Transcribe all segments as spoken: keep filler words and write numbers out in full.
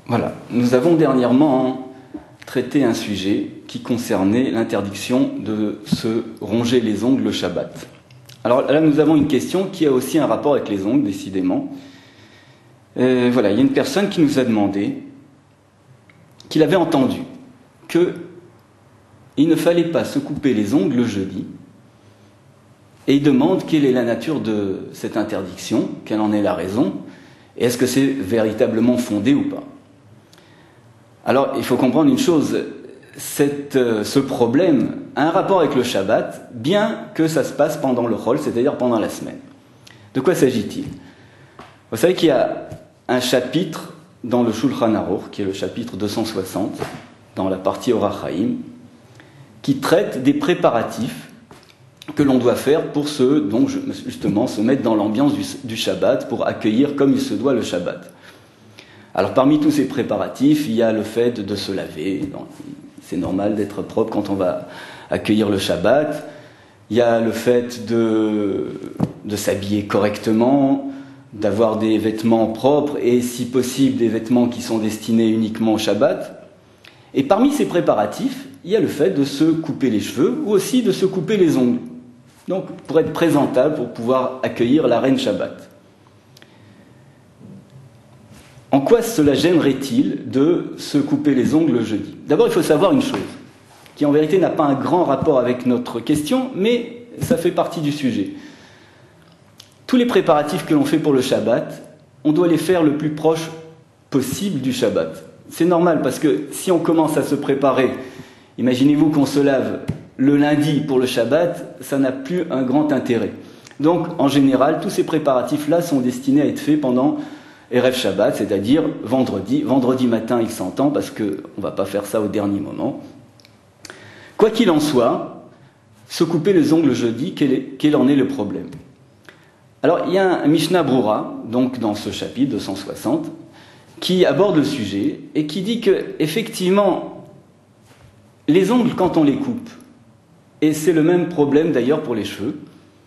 Voilà, nous avons dernièrement traité un sujet qui concernait l'interdiction de se ronger les ongles le Shabbat. Alors là, nous avons une question qui a aussi un rapport avec les ongles, décidément. Euh, voilà, il y a une personne qui nous a demandé qu'il avait entendu qu'il ne fallait pas se couper les ongles le jeudi, et il demande quelle est la nature de cette interdiction, quelle en est la raison, et est-ce que c'est véritablement fondé ou pas. Alors, il faut comprendre une chose, cette, euh, ce problème a un rapport avec le Shabbat, bien que ça se passe pendant le Chol, c'est-à-dire pendant la semaine. De quoi s'agit-il? Vous savez qu'il y a un chapitre dans le Shulchan Aruch, qui est le chapitre deux cent soixante, dans la partie Orach Chaim, qui traite des préparatifs que l'on doit faire pour se, donc justement, se mettre dans l'ambiance du, du Shabbat, pour accueillir comme il se doit le Shabbat. Alors parmi tous ces préparatifs, il y a le fait de se laver, c'est normal d'être propre quand on va accueillir le Shabbat, il y a le fait de, de s'habiller correctement, d'avoir des vêtements propres et si possible des vêtements qui sont destinés uniquement au Shabbat. Et parmi ces préparatifs, il y a le fait de se couper les cheveux ou aussi de se couper les ongles. Donc pour être présentable, pour pouvoir accueillir la reine Shabbat. En quoi cela gênerait-il de se couper les ongles le jeudi? D'abord, il faut savoir une chose, qui en vérité n'a pas un grand rapport avec notre question, mais ça fait partie du sujet. Tous les préparatifs que l'on fait pour le Shabbat, on doit les faire le plus proche possible du Shabbat. C'est normal, parce que si on commence à se préparer, imaginez-vous qu'on se lave le lundi pour le Shabbat, ça n'a plus un grand intérêt. Donc, en général, tous ces préparatifs-là sont destinés à être faits pendant Erev Shabbat, c'est-à-dire vendredi. Vendredi matin, il s'entend, parce qu'on ne va pas faire ça au dernier moment. Quoi qu'il en soit, se couper les ongles jeudi, quel, est, quel en est le problème? Alors, il y a un Mishnah Brura, donc dans ce chapitre deux cent soixante, qui aborde le sujet et qui dit que, effectivement, les ongles, quand on les coupe, et c'est le même problème d'ailleurs pour les cheveux,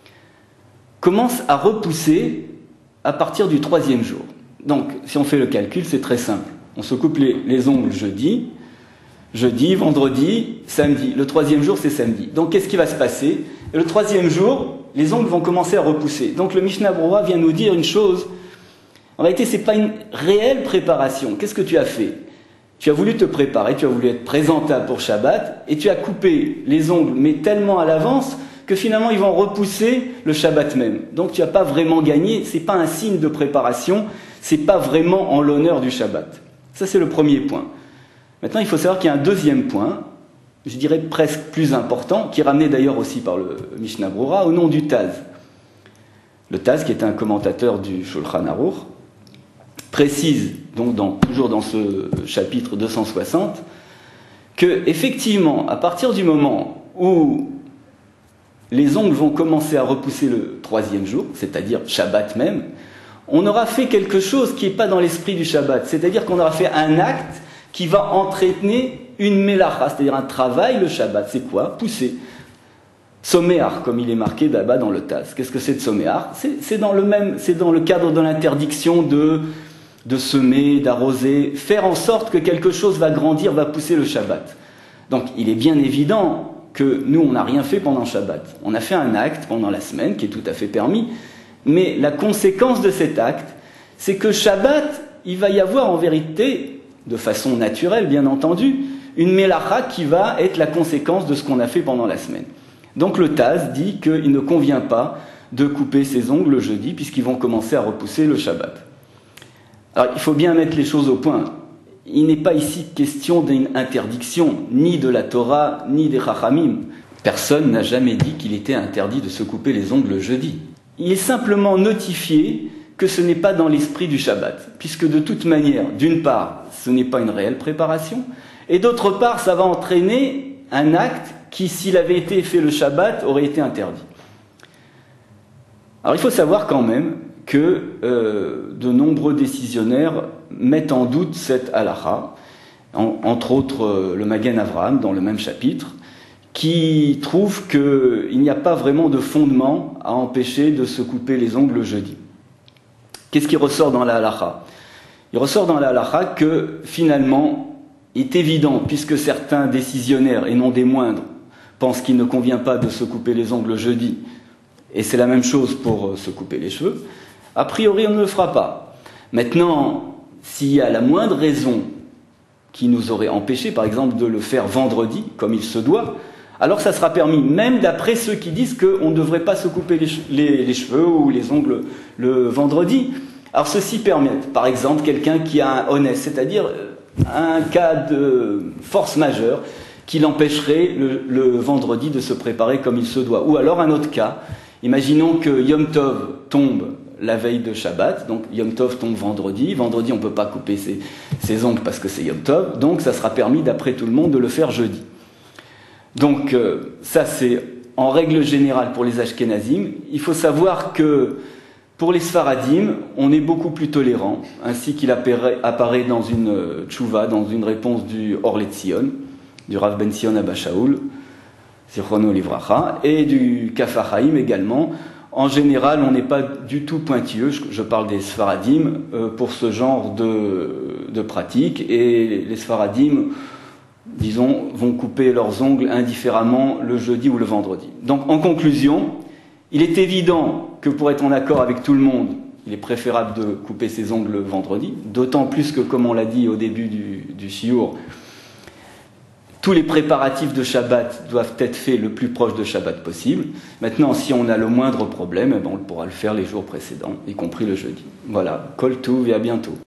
commencent à repousser à partir du troisième jour. Donc, si on fait le calcul, c'est très simple. On se coupe les, les ongles jeudi, jeudi, vendredi, samedi. Le troisième jour, c'est samedi. Donc, qu'est-ce qui va se passer? Et le troisième jour, les ongles vont commencer à repousser. Donc, le Mishnah Brura vient nous dire une chose. En réalité, ce n'est pas une réelle préparation. Qu'est-ce que tu as fait? Tu as voulu te préparer, tu as voulu être présentable pour Shabbat, et tu as coupé les ongles, mais tellement à l'avance que finalement, ils vont repousser le Shabbat même. Donc, tu n'as pas vraiment gagné. Ce n'est pas un signe de préparation. Ce n'est pas vraiment en l'honneur du Shabbat. Ça, c'est le premier point. Maintenant, il faut savoir qu'il y a un deuxième point, je dirais presque plus important, qui est ramené d'ailleurs aussi par le Mishnah Brura, au nom du Taz. Le Taz, qui est un commentateur du Shulchan Aruch, précise, donc dans, toujours dans ce chapitre deux cent soixante, que effectivement, à partir du moment où les ongles vont commencer à repousser le troisième jour, c'est-à-dire Shabbat même, on aura fait quelque chose qui n'est pas dans l'esprit du Shabbat, c'est-à-dire qu'on aura fait un acte qui va entraîner une melacha, c'est-à-dire un travail le Shabbat. C'est quoi? Pousser. Soméar, comme il est marqué là-bas dans le Taz. Qu'est-ce que c'est de soméar? c'est, c'est, dans le même, c'est dans le cadre de l'interdiction de, de semer, d'arroser, faire en sorte que quelque chose va grandir, va pousser le Shabbat. Donc il est bien évident que nous, on n'a rien fait pendant Shabbat. On a fait un acte pendant la semaine, qui est tout à fait permis, mais la conséquence de cet acte, c'est que Shabbat, il va y avoir en vérité, de façon naturelle bien entendu, une mélacha qui va être la conséquence de ce qu'on a fait pendant la semaine. Donc le Taz dit qu'il ne convient pas de couper ses ongles le jeudi, puisqu'ils vont commencer à repousser le Shabbat. Alors il faut bien mettre les choses au point. Il n'est pas ici question d'une interdiction, ni de la Torah, ni des Chachamim. Personne n'a jamais dit qu'il était interdit de se couper les ongles le jeudi. Il est simplement notifié que ce n'est pas dans l'esprit du Shabbat, puisque de toute manière, d'une part, ce n'est pas une réelle préparation, et d'autre part, ça va entraîner un acte qui, s'il avait été fait le Shabbat, aurait été interdit. Alors il faut savoir quand même que euh, de nombreux décisionnaires mettent en doute cette halakha, en, entre autres euh, le Magen Avraham dans le même chapitre, qui trouve qu'il n'y a pas vraiment de fondement à empêcher de se couper les ongles le jeudi. Qu'est-ce qui ressort dans la halakha? Il ressort dans la halakha que finalement, il est évident, puisque certains décisionnaires, et non des moindres, pensent qu'il ne convient pas de se couper les ongles le jeudi, et c'est la même chose pour se couper les cheveux, a priori on ne le fera pas. Maintenant, s'il y a la moindre raison qui nous aurait empêché, par exemple, de le faire vendredi, comme il se doit, alors ça sera permis, même d'après ceux qui disent qu'on ne devrait pas se couper les, che les, les cheveux ou les ongles le vendredi. Alors ceci permet, par exemple, quelqu'un qui a un honnête, c'est-à-dire un cas de force majeure qui l'empêcherait le, le vendredi de se préparer comme il se doit. Ou alors un autre cas, imaginons que Yom Tov tombe la veille de Shabbat, donc Yom Tov tombe vendredi, vendredi on ne peut pas couper ses, ses ongles parce que c'est Yom Tov, donc ça sera permis d'après tout le monde de le faire jeudi. Donc euh, ça c'est en règle générale pour les Ashkenazim. Il faut savoir que pour les Sfaradim, on est beaucoup plus tolérant, ainsi qu'il apparaît, apparaît dans une euh, tchouva, dans une réponse du Or LeTzion, du Rav Ben Sion Abba Shaul, Zichrono Livracha, et du Kaf HaChaim également. En général, on n'est pas du tout pointilleux, je, je parle des Sfaradim, euh, pour ce genre de, de pratique, et les Sfaradim, disons, vont couper leurs ongles indifféremment le jeudi ou le vendredi. Donc, en conclusion, il est évident que pour être en accord avec tout le monde, il est préférable de couper ses ongles le vendredi, d'autant plus que, comme on l'a dit au début du, du shiur, tous les préparatifs de Shabbat doivent être faits le plus proche de Shabbat possible. Maintenant, si on a le moindre problème, eh ben, on pourra le faire les jours précédents, y compris le jeudi. Voilà, Kol Tuv et à bientôt.